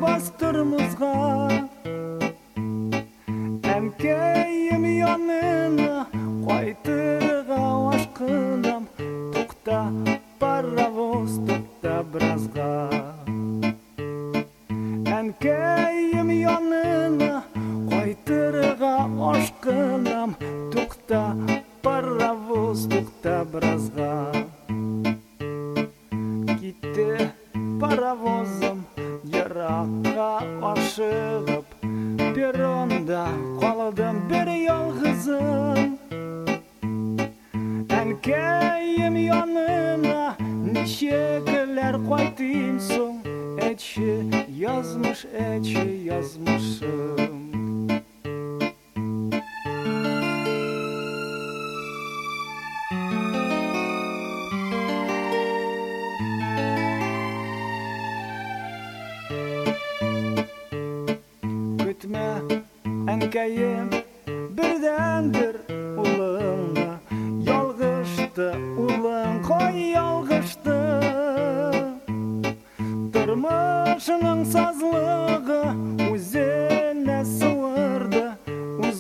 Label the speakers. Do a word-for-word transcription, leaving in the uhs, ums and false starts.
Speaker 1: bastırmızga. Әнкәйем янына кайтырга ашкынам. Тукта, паровоз, тукта бразга. Әнкәйем янына кайтырга ашкынам. Тукта, паровоз, тукта бразга. Китте паровозым еракка ашыгып, перронда калдым бер ялгызым. Әнкәйем янына ничекләр кайтыйм соң? Әйтче, язмыш, әйтче, язмышым. Көтмә, әнкәйем, бердән-бер